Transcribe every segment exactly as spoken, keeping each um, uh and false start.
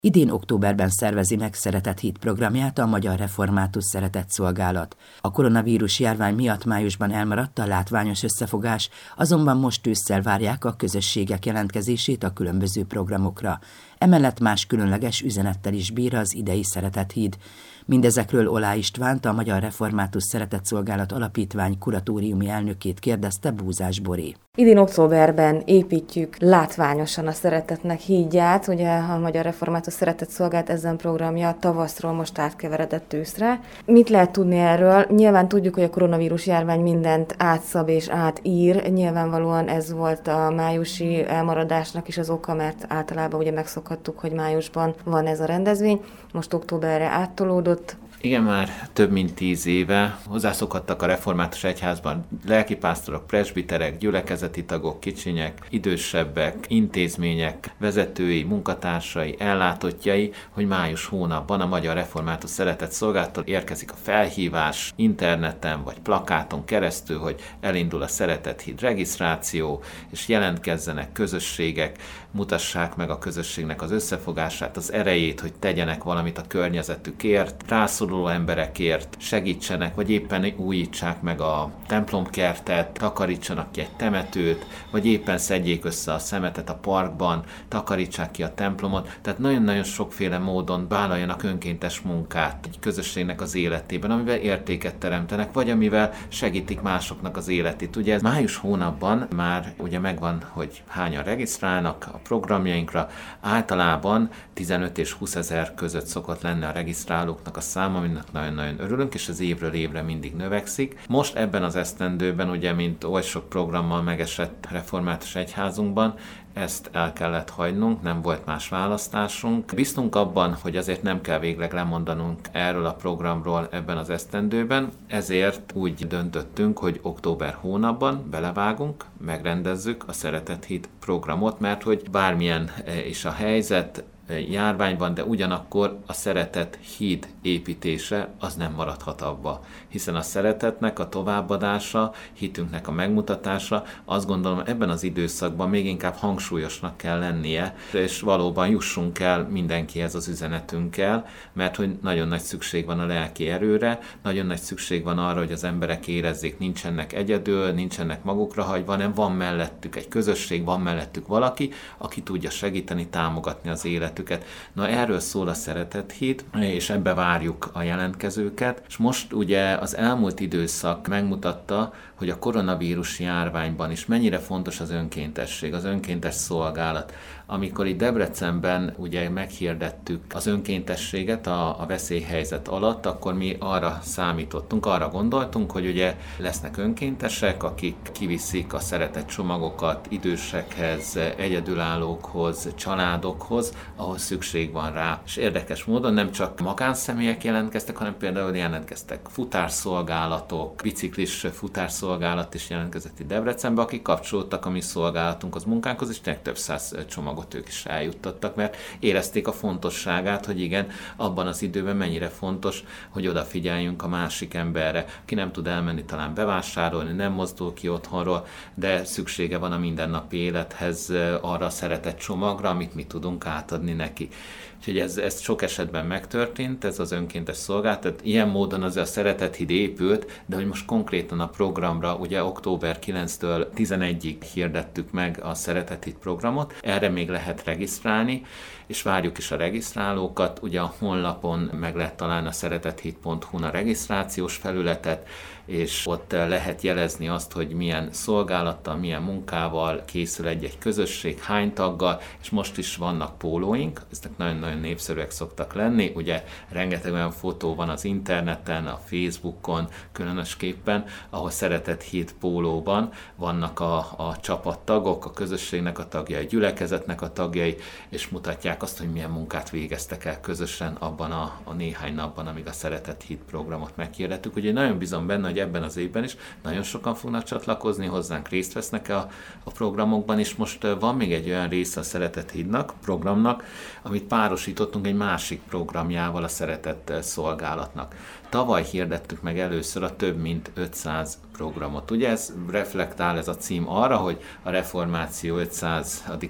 Idén októberben szervezi meg Szeretett Híd programját a Magyar Református Szeretetszolgálat. A koronavírus járvány miatt májusban elmaradt a látványos összefogás, azonban most ősszel várják a közösségek jelentkezését a különböző programokra. Emellett más különleges üzenettel is bír az idei Szeretett Híd. Mindezekről Olá Istvánt, a Magyar Református Szeretetszolgálat Alapítvány kuratóriumi elnökét kérdezte Búzás Bori. Idén októberben építjük látványosan a Szeretetnek hídját, ugye a Magyar Református Szeretetszolgálat ezen programja tavaszról most átkeveredett őszre. Mit lehet tudni erről? Nyilván tudjuk, hogy a koronavírus járvány mindent átszab és átír. Nyilvánvalóan ez volt a májusi elmaradásnak is az oka, mert általában ugye megszokhattuk, hogy májusban van ez a rendezvény. Most októberre áttolódott. Igen, már több mint tíz éve hozzászokhattak a református egyházban lelkipásztorok, presbiterek, gyülekezeti tagok, kicsinyek, idősebbek, intézmények, vezetői, munkatársai, ellátottjai, hogy május hónapban a Magyar Református Szeretetszolgálattól érkezik a felhívás interneten vagy plakáton keresztül, hogy elindul a Szeretett Híd regisztráció, és jelentkezzenek közösségek, mutassák meg a közösségnek az összefogását, az erejét, hogy tegyenek valamit a környezetükért, rászoruló emberekért, segítsenek, vagy éppen újítsák meg a templomkertet, takarítsanak ki egy temetőt, vagy éppen szedjék össze a szemetet a parkban, takarítsák ki a templomot. Tehát nagyon-nagyon sokféle módon vállaljanak önkéntes munkát egy közösségnek az életében, amivel értéket teremtenek, vagy amivel segítik másoknak az életét. Ugye ez május hónapban már ugye megvan, hogy hányan regisztrálnak a programjainkra. Általában tizenöt és húsz ezer között szokott lenni a regisztrálóknak a száma, aminek nagyon-nagyon örülünk, és az évről évre mindig növekszik. Most ebben az esztendőben, ugye, mint oly sok programmal megesett református egyházunkban, ezt el kellett hagynunk, nem volt más választásunk. Bíztunk abban, hogy azért nem kell végleg lemondanunk erről a programról ebben az esztendőben, ezért úgy döntöttünk, hogy október hónapban belevágunk, megrendezzük a Szeretett Híd programot, mert hogy bármilyen is a helyzet, járványban, de ugyanakkor a Szeretett Híd építése az nem maradhat abba. Hiszen a szeretetnek a továbbadása, hitünknek a megmutatása, azt gondolom ebben az időszakban még inkább hangsúlyosnak kell lennie, és valóban jussunk el mindenkihez az üzenetünkkel, mert hogy nagyon nagy szükség van a lelki erőre, nagyon nagy szükség van arra, hogy az emberek érezzék, nincsenek egyedül, nincsenek magukra hagyva, hanem van mellettük egy közösség, van mellettük valaki, aki tudja segíteni, támogatni az életüket. Na, erről szól a Szeretett Híd, és ebbe várjuk a jelentkezőket. És most ugye az elmúlt időszak megmutatta, hogy a koronavírus járványban is mennyire fontos az önkéntesség, az önkéntes szolgálat. Amikor itt Debrecenben ugye meghirdettük az önkéntességet a, a veszélyhelyzet alatt, akkor mi arra számítottunk, arra gondoltunk, hogy ugye lesznek önkéntesek, akik kiviszik a szeretett csomagokat idősekhez, egyedülállókhoz, családokhoz, ahol szükség van rá. És érdekes módon nem csak magánszemélyek jelentkeztek, hanem például jelentkeztek futárszolgálatok, biciklis futárszolgálat is jelentkezett itt Debrecenbe, akik kapcsolódtak a mi szolgálatunkhoz, munkánkhoz, és több száz csomagot ők is eljuttattak, mert érezték a fontosságát, hogy igen, abban az időben mennyire fontos, hogy odafigyeljünk a másik emberre, aki nem tud elmenni talán bevásárolni, nem mozdul ki otthonról, de szüksége van a mindennapi élethez arra a szeretett csomagra, amit mi tudunk átadni neki. Úgyhogy ez, ez sok esetben megtörtént, ez az önkéntes szolgálat, tehát ilyen módon az a Szeretett Híd épült, de hogy most konkrétan a programra, ugye október kilencedikétől tizenegyedikéig hirdettük meg a Szeretett Híd programot, erre még lehet regisztrálni, és várjuk is a regisztrálókat, ugye a honlapon meg lehet találni a szeretetthíd pont hu-n a regisztrációs felületet, és ott lehet jelezni azt, hogy milyen szolgálattal, milyen munkával készül egy-egy közösség, hány taggal, és most is vannak pólóink, ezek nagyon-nagyon népszerűek szoktak lenni, ugye rengeteg olyan fotó van az interneten, a Facebookon különösképpen, ahol Szeretett Híd pólóban vannak a, a csapattagok, a közösségnek a tagjai, a gyülekezetnek a tagjai, és mutatják azt, hogy milyen munkát végeztek el közösen abban a, a néhány napban, amíg a Szeretett Híd programot meghirdettük. Ugye nagyon bízom benne, hogy ebben az évben is nagyon sokan fognak csatlakozni hozzánk, részt vesznek a, a programokban, és most van még egy olyan része a Szeretett Hídnak, programnak, amit párosítottunk egy másik programjával, a Szeretett Szolgálatnak. Tavaly hirdettük meg először a több mint ötszáz programot. Ugye ez reflektál, ez a cím arra, hogy a reformáció ötszázadik évfordulója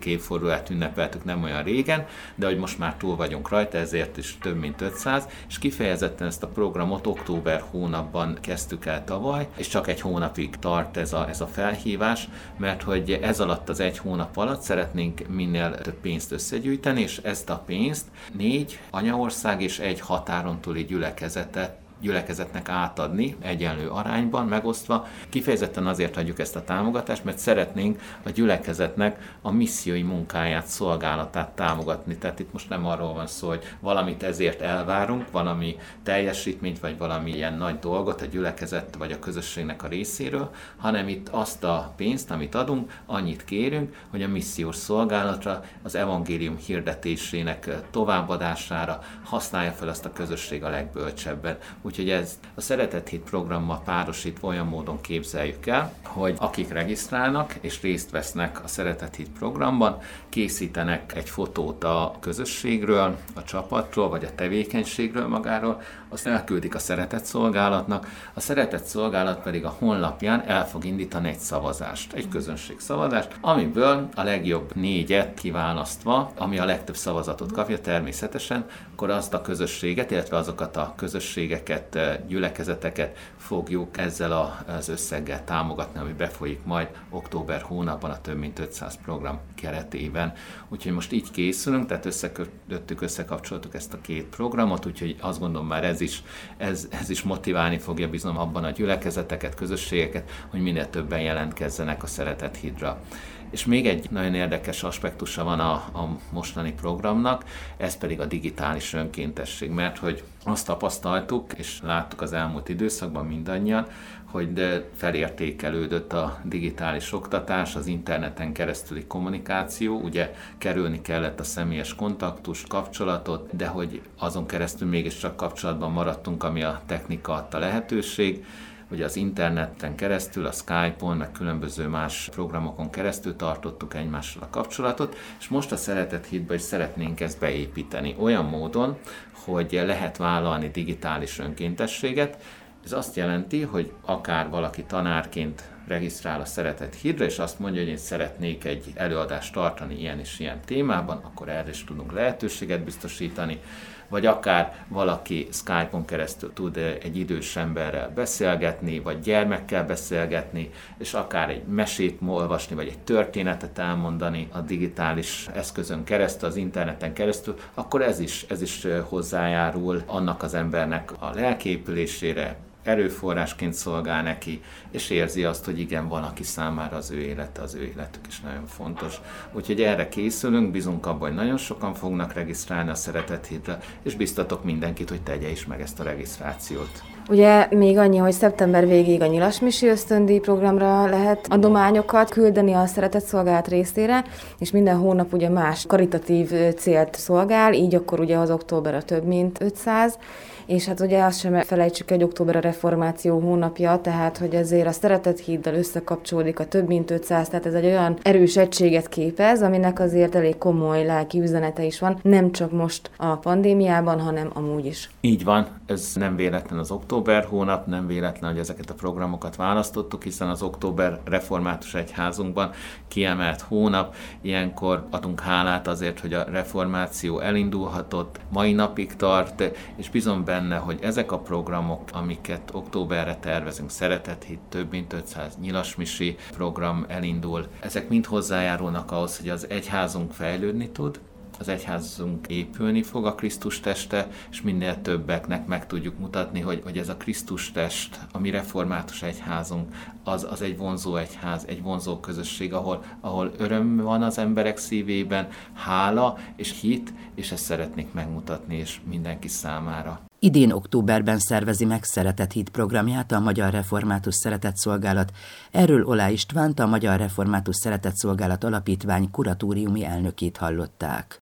évfordulóját ünnepeltük nem olyan régen, de hogy most már túl vagyunk rajta, ezért is több mint ötszáz, és kifejezetten ezt a programot október hónapban kezdtük el tavaly, és csak egy hónapig tart ez a, ez a felhívás, mert hogy ez alatt az egy hónap alatt szeretnénk minél több pénzt összegyűjteni, és ezt a pénzt négy anyaország és egy határon túli gyülekezetet gyülekezetnek átadni egyenlő arányban, megosztva. Kifejezetten azért adjuk ezt a támogatást, mert szeretnénk a gyülekezetnek a missziói munkáját, szolgálatát támogatni. Tehát itt most nem arról van szó, hogy valamit ezért elvárunk, valami teljesítményt, vagy valami ilyen nagy dolgot a gyülekezet vagy a közösségnek a részéről, hanem itt azt a pénzt, amit adunk, annyit kérünk, hogy a missziós szolgálatra, az evangélium hirdetésének továbbadására használja fel ezt a közösség a legbölcsebben. Úgyhogy ez a Szeretett Híd programmal párosítva olyan módon képzeljük el, hogy akik regisztrálnak és részt vesznek a Szeretett Híd programban, készítenek egy fotót a közösségről, a csapatról, vagy a tevékenységről magáról, azt elküldik a Szeretett Szolgálatnak, a Szeretett Szolgálat pedig a honlapján el fog indítani egy szavazást, egy közönségszavazást, amiből a legjobb négyet kiválasztva, ami a legtöbb szavazatot kapja természetesen, akkor azt a közösséget, illetve azokat a közösségeket, gyülekezeteket fogjuk ezzel az összeggel támogatni, ami befolyik majd október hónapban a több mint ötszáz program keretében. Úgyhogy most így készülünk, tehát összekötöttük, összekapcsoltuk ezt a két programot, úgyhogy azt gondolom már ez is, ez, ez is motiválni fogja bizony abban a gyülekezeteket, közösségeket, hogy minél többen jelentkezzenek a Szeretett Hídra. És még egy nagyon érdekes aspektusa van a, a mostani programnak, ez pedig a digitális önkéntesség, mert hogy azt tapasztaltuk, és láttuk az elmúlt időszakban mindannyian, hogy de felértékelődött a digitális oktatás, az interneten keresztüli kommunikáció, ugye kerülni kellett a személyes kontaktus, kapcsolatot, de hogy azon keresztül mégiscsak kapcsolatban maradtunk, ami a technika adta lehetőség, hogy az interneten keresztül, a Skype-on, meg különböző más programokon keresztül tartottuk egymással a kapcsolatot, és most a Szeretett Hídba is szeretnénk ezt beépíteni olyan módon, hogy lehet vállalni digitális önkéntességet. Ez azt jelenti, hogy akár valaki tanárként regisztrál a Szeretett Hídre, és azt mondja, hogy én szeretnék egy előadást tartani ilyen és ilyen témában, akkor erre is tudunk lehetőséget biztosítani, vagy akár valaki Skype-on keresztül tud egy idős emberrel beszélgetni, vagy gyermekkel beszélgetni, és akár egy mesét olvasni, vagy egy történetet elmondani a digitális eszközön keresztül, az interneten keresztül, akkor ez is, ez is hozzájárul annak az embernek a lelkiépülésére, erőforrásként szolgál neki, és érzi azt, hogy igen, van, aki számára az ő élete, az ő életük is nagyon fontos. Úgyhogy erre készülünk, bízunk abban, hogy nagyon sokan fognak regisztrálni a Szeretett Hídre, és biztatok mindenkit, hogy tegye is meg ezt a regisztrációt. Ugye még annyi, hogy szeptember végéig a Nyilasmisi ösztöndíj programra lehet adományokat küldeni a Szeretett Szolgálat részére, és minden hónap ugye más karitatív célt szolgál, így akkor ugye az október a több mint ötszáz, és hát ugye azt sem felejtsük, hogy október a reformáció hónapja, tehát hogy ezért a Szeretett Híddal összekapcsolódik a több mint ötszáz, tehát ez egy olyan erős egységet képez, aminek azért elég komoly lelki üzenete is van, nem csak most a pandémiában, hanem amúgy is. Így van, ez nem véletlen az október hónap, nem véletlen, hogy ezeket a programokat választottuk, hiszen az október református egyházunkban kiemelt hónap, ilyenkor adunk hálát azért, hogy a reformáció elindulhatott, mai napig tart, és bizony benne, hogy ezek a programok, amiket októberre tervezünk, Szeretett Híd, több mint ötszáz nyilasmisi program elindul, ezek mind hozzájárulnak ahhoz, hogy az egyházunk fejlődni tud, az egyházunk épülni fog, a Krisztus teste, és minél többeknek meg tudjuk mutatni, hogy, hogy ez a Krisztus test, a mi református egyházunk, az, az egy vonzó egyház, egy vonzó közösség, ahol, ahol öröm van az emberek szívében, hála és hit, és ezt szeretnék megmutatni, és mindenki számára. Idén októberben szervezi meg Szeretett Híd programját a Magyar Református Szeretett Szolgálat. Erről Olá Istvánt, a Magyar Református Szeretett Szolgálat Alapítvány kuratóriumi elnökét hallották.